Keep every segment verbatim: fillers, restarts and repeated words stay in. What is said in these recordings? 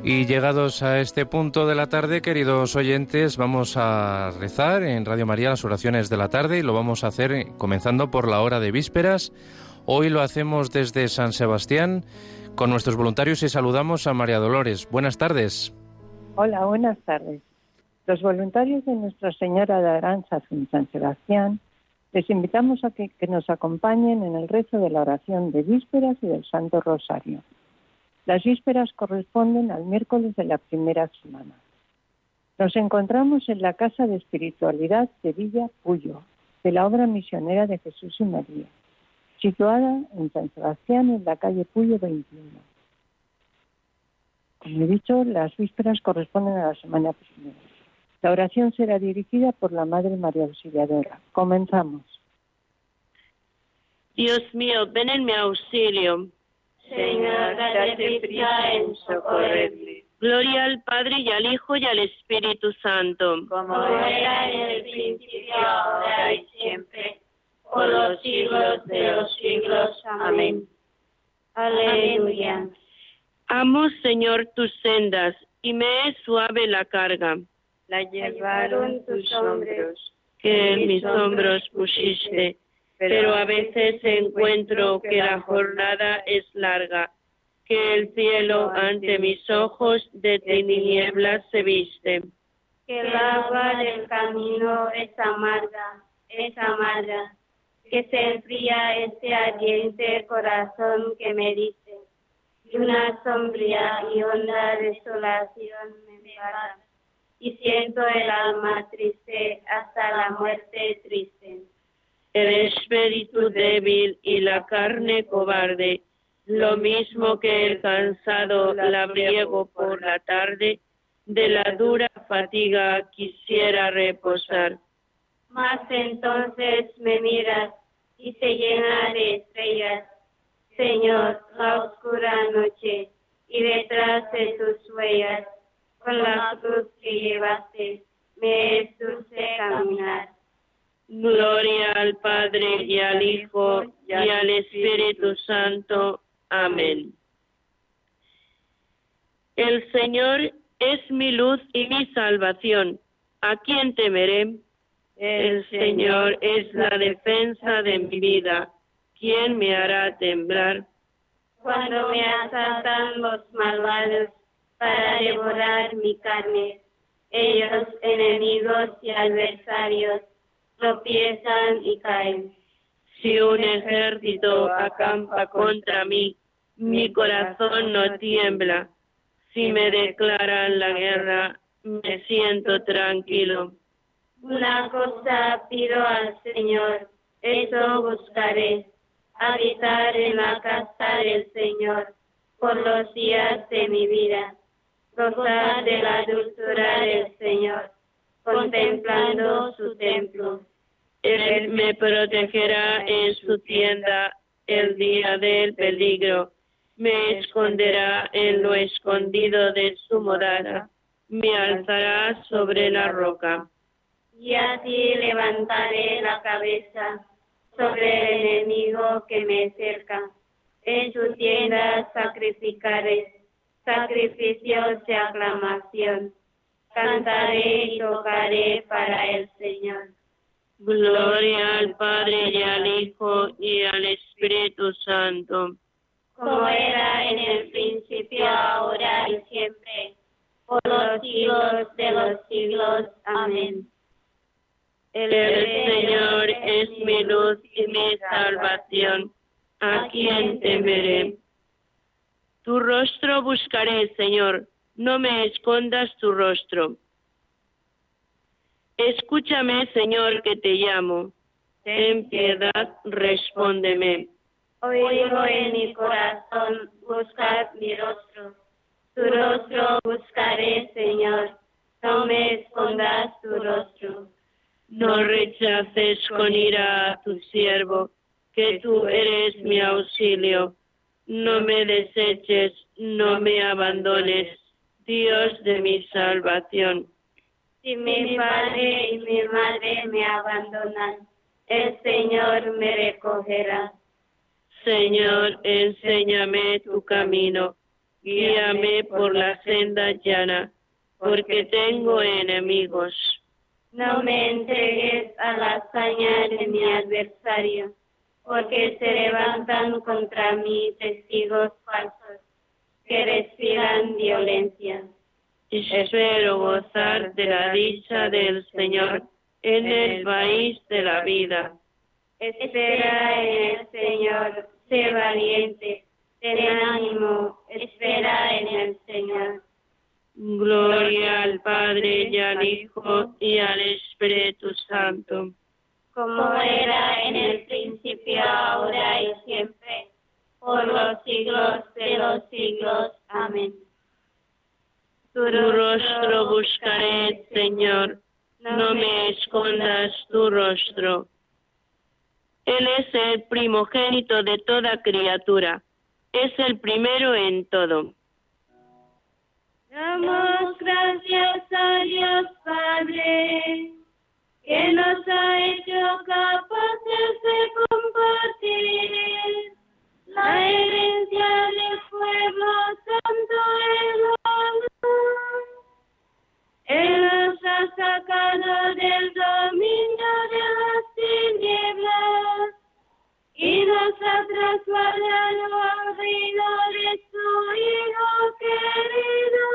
Y llegados a este punto de la tarde, queridos oyentes, vamos a rezar en Radio María las oraciones de la tarde y lo vamos a hacer comenzando por la hora de vísperas. Hoy lo hacemos desde San Sebastián con nuestros voluntarios y saludamos a María Dolores. Buenas tardes. Hola, buenas tardes. Los voluntarios de Nuestra Señora de Aranzaz en San Sebastián les invitamos a que, que nos acompañen en el rezo de la oración de vísperas y del Santo Rosario. Las vísperas corresponden al miércoles de la primera semana. Nos encontramos en la Casa de Espiritualidad de Villa Puyo, de la obra misionera de Jesús y María, situada en San Sebastián, en la calle Puyo veintiuno. Como he dicho, las vísperas corresponden a la semana primera. La oración será dirigida por la Madre María Auxiliadora. Comenzamos. Dios mío, ven en mi auxilio. Señor, date prisa en socorrerme. Gloria al Padre y al Hijo y al Espíritu Santo. Como era en el principio, ahora y siempre, por los siglos de los siglos. Amén. Aleluya. Amo, Señor, tus sendas, y me es suave la carga. La llevaron tus hombros, que en mis hombros pusiste. Pero a veces encuentro que la jornada es larga, que el cielo ante mis ojos de tinieblas se viste. Que el agua del camino es amarga, es amarga, que se enfría este ardiente corazón que me dice, y una sombría y honda desolación me invade, y siento el alma triste hasta la muerte triste. El espíritu débil y la carne cobarde, lo mismo que el cansado labriego por la tarde, de la dura fatiga quisiera reposar. Mas entonces me miras y se llena de estrellas, Señor, la oscura noche, y detrás de tus huellas, con la cruz que llevaste, me es dulce caminar. Gloria al Padre y al Hijo y al Espíritu Santo. Amén. El Señor es mi luz y mi salvación. ¿A quién temeré? El Señor es la defensa de mi vida. ¿Quién me hará temblar? Cuando me asaltan los malvados para devorar mi carne, ellos, enemigos y adversarios, tropiezan y caen. Si un ejército acampa contra mí, mi corazón no tiembla. Si me declaran la guerra, me siento tranquilo. Una cosa pido al Señor, eso buscaré, habitar en la casa del Señor por los días de mi vida, gozar de la dulzura del Señor, contemplando su templo. Él me protegerá en su tienda el día del peligro, me esconderá en lo escondido de su morada, me alzará sobre la roca. Y así levantaré la cabeza sobre el enemigo que me cerca. En su tienda sacrificaré sacrificios de aclamación. Cantaré y tocaré para el Señor. Gloria al Padre y al Hijo y al Espíritu Santo. Como era en el principio, ahora y siempre, por los siglos de los siglos. Amén. El Señor es mi luz y mi salvación. ¿A quién temeré? Tu rostro buscaré, Señor. No me escondas tu rostro. Escúchame, Señor, que te llamo. Ten piedad, respóndeme. Oigo en mi corazón, buscar mi rostro. Tu rostro buscaré, Señor. No me escondas tu rostro. No rechaces con ira a tu siervo, que tú eres mi auxilio. No me deseches, no me abandones, Dios de mi salvación. Si mi padre y mi madre me abandonan, el Señor me recogerá. Señor, enséñame tu camino, guíame por la senda llana, porque tengo enemigos. No me entregues a la hazaña de mi adversario, porque se levantan contra mí testigos falsos, que respiran violencia. Espero gozar de la dicha del Señor en el país de la vida. Espera en el Señor, sé valiente, ten ánimo, espera en el Señor. Gloria al Padre y al Hijo y al Espíritu Santo. Como era en el principio, ahora y siempre, por los siglos de los siglos. Amén. Tu rostro buscaré, Señor, no me escondas tu rostro. Él es el primogénito de toda criatura, es el primero en todo. Damos gracias a Dios Padre, que nos ha hecho capaces de compartir la herencia del pueblo santo en la luz. Él nos ha sacado del dominio de las tinieblas y nos ha trasladado al reino de su Hijo querido.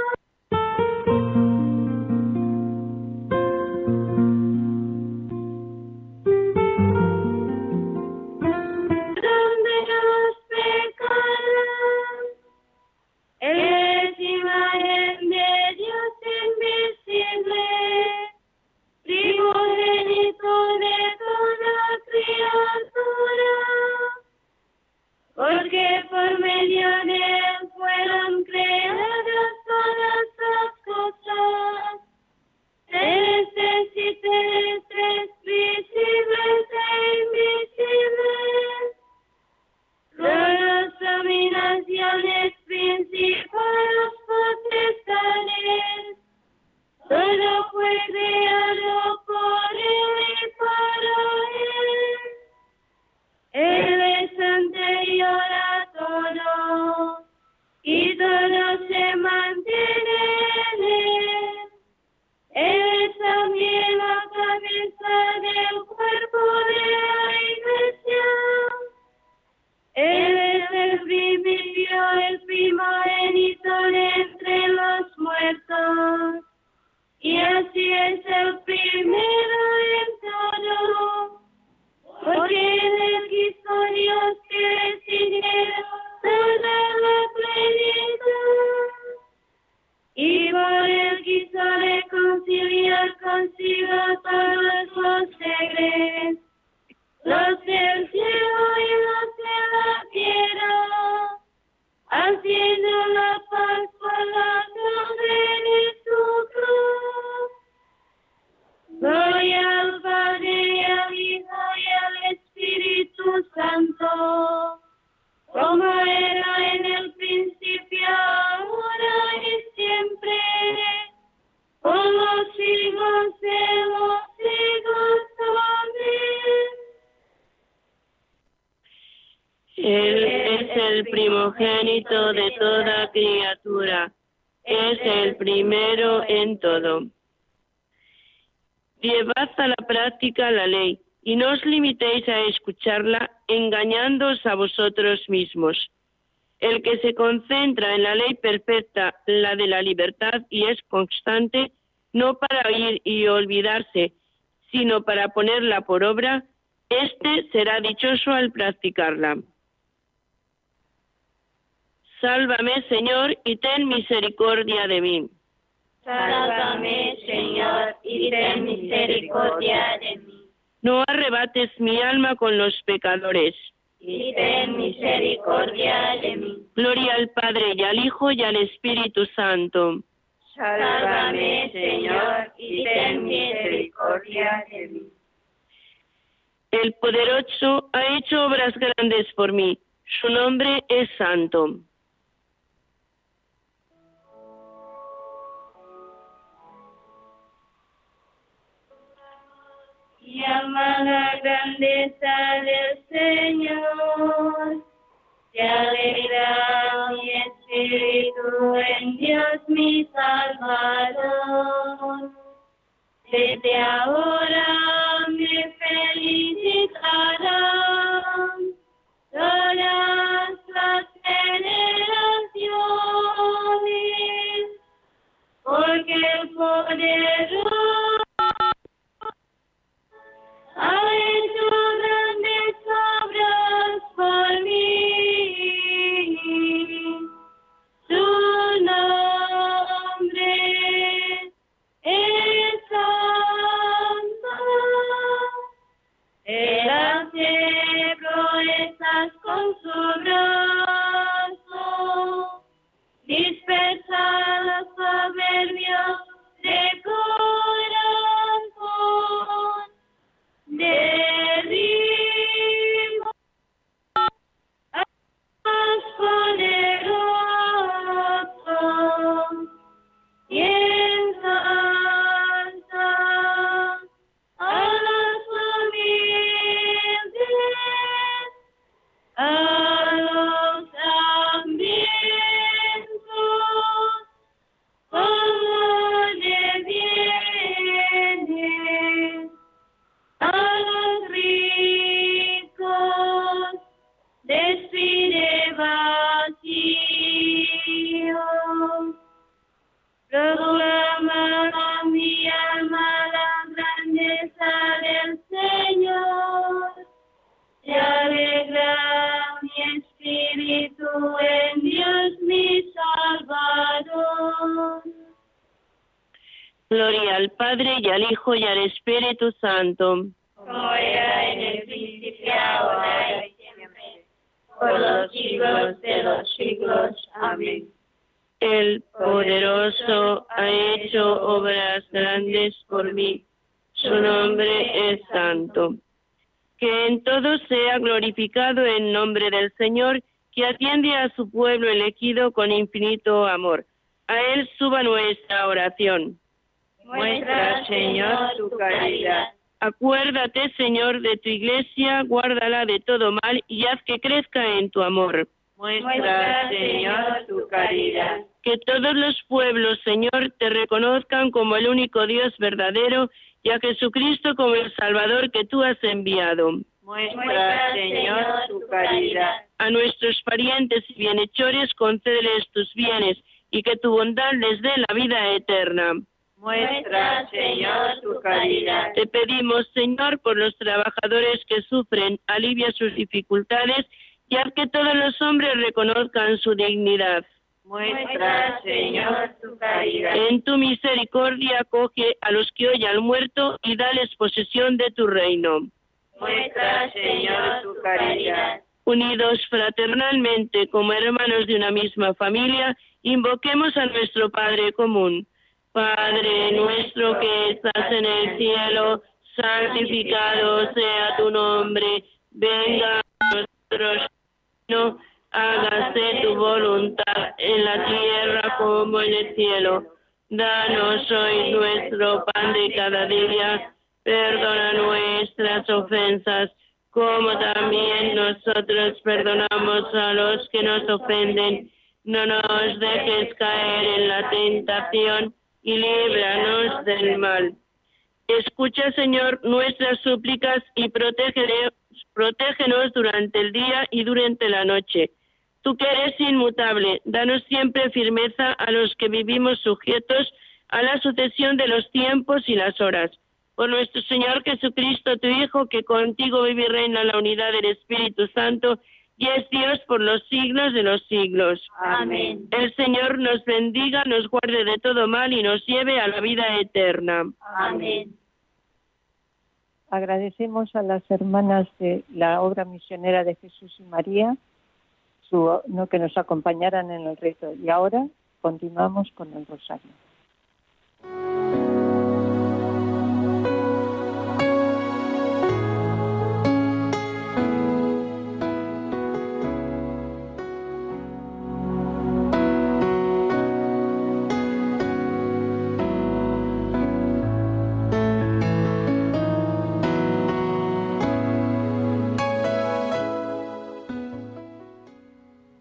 Donde los pecados, Él es imagen de Dios invisible, primogénito de toda criatura, porque por medio de Él fueron creadas todas las cosas, celestes y terrestres, visibles e invisibles, tronos, dominaciones, principados, potestades. Todo fue creado por Él y para Él. Él es anterior a todo, y todo se mantiene en Él. Él es también la cabeza del cuerpo de la Iglesia. Él es el principio, el primogénito de entre los muertos, y así es el primero en todo, porque en él quiso Dios que recibiera toda la plenitud, y por él quiso reconciliar consigo todos los seres, los del cielo y los de la tierra, haciendo la paz por la sangre de su cruz. Gloria al Padre y al Hijo y al Espíritu Santo, como era en el principio, ahora y siempre, por los siglos de los siglos. Amén. Él es el primogénito de toda criatura, es el primero en todo. Llevad a la práctica la ley, y no os limitéis a escucharla, engañándoos a vosotros mismos. El que se concentra en la ley perfecta, la de la libertad, y es constante, no para oír y olvidarse, sino para ponerla por obra, éste será dichoso al practicarla. Sálvame, Señor, y ten misericordia de mí. Sálvame, Señor, y ten misericordia de mí. No arrebates mi alma con los pecadores. Y ten misericordia de mí. Gloria al Padre, y al Hijo, y al Espíritu Santo. Sálvame, Señor, y ten misericordia de mí. El poderoso ha hecho obras grandes por mí. Su nombre es santo. Llama la grandeza del Señor, te alegra mi espíritu en Dios mi Salvador. Desde ahora me felicitarán todas las generaciones, porque el poderoso ha hecho grandes obras por mí. Su nombre es santo. Él hace proezas con su brazo, dispersa los soberbios de corazón, derriba al más poderoso y ensalza a los humildes, a los hambrientos, como le viene, a los ricos despide vacío. Proclama mi alma la grandeza del Señor, se alegra mi espíritu en Dios mi Salvador. Gloria al Padre, y al Hijo, y al Espíritu Santo. Como era en el principio, ahora y siempre, por los siglos de los siglos. Amén. El poderoso ha hecho obras grandes por mí. Su nombre es santo. Que en todo sea glorificado el nombre del Señor, que atiende a su pueblo elegido con infinito amor. A él suba nuestra oración. Muestra, Señor, tu caridad. Acuérdate, Señor, de tu iglesia, guárdala de todo mal y haz que crezca en tu amor. Muestra, Señor, tu caridad. Que todos los pueblos, Señor, te reconozcan como el único Dios verdadero y a Jesucristo como el Salvador que tú has enviado. Muestra, Señor, tu caridad. A nuestros parientes y bienhechores concédeles tus bienes y que tu bondad les dé la vida eterna. Muestra, Señor, tu caridad. Te pedimos, Señor, por los trabajadores que sufren, alivia sus dificultades y haz que todos los hombres reconozcan su dignidad. Muestra, Señor, tu caridad. En tu misericordia acoge a los que hoy han muerto y dales posesión de tu reino. Muestra, Señor, tu caridad. Unidos fraternalmente como hermanos de una misma familia, invoquemos a nuestro Padre común. Padre nuestro que estás en el cielo, santificado sea tu nombre. Venga a nosotros, no, hágase tu voluntad en la tierra como en el cielo. Danos hoy nuestro pan de cada día. Perdona nuestras ofensas, como también nosotros perdonamos a los que nos ofenden. No nos dejes caer en la tentación y líbranos del mal. Escucha, Señor, nuestras súplicas y protégenos, protégenos durante el día y durante la noche. Tú que eres inmutable, danos siempre firmeza a los que vivimos sujetos a la sucesión de los tiempos y las horas. Por nuestro Señor Jesucristo, tu Hijo, que contigo vive y reina en la unidad del Espíritu Santo, y es Dios por los siglos de los siglos. Amén. El Señor nos bendiga, nos guarde de todo mal y nos lleve a la vida eterna. Amén. Agradecemos a las hermanas de la obra misionera de Jesús y María su, no, que nos acompañaran en el rezo. Y ahora continuamos con el rosario.